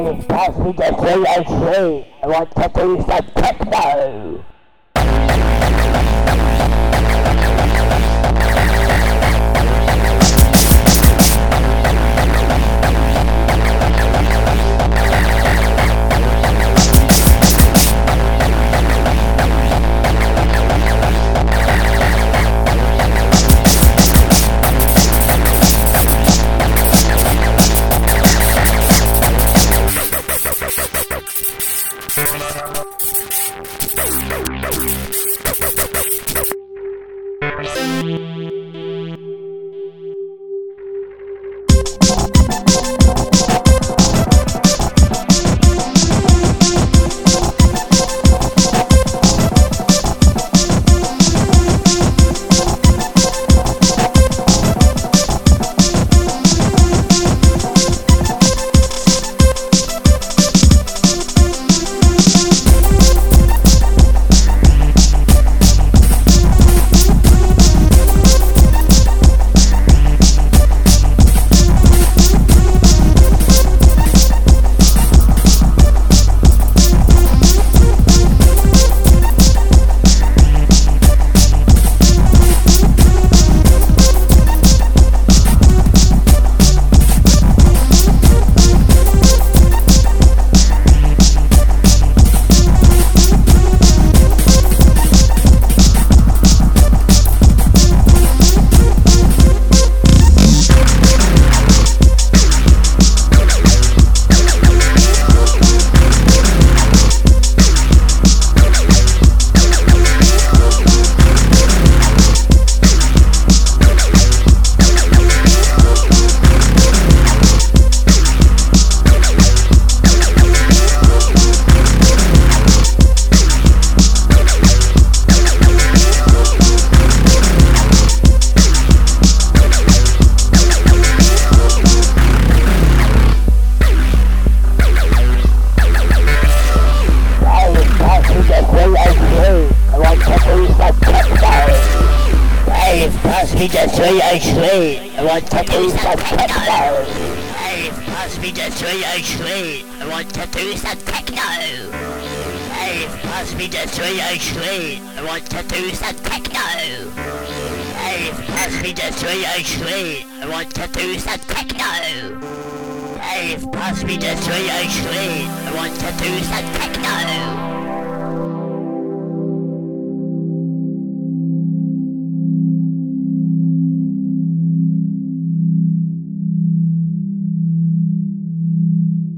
Hey, pass me the 303. I want to do some techno. Pass me the 303. I want to do some techno. Hey, pass me the 303. I want to do some techno. Hey, pass me the 303. I want to do some techno. Hey, pass me the 303. I want to do some techno. Hey, pass me the 303. I want to do some techno.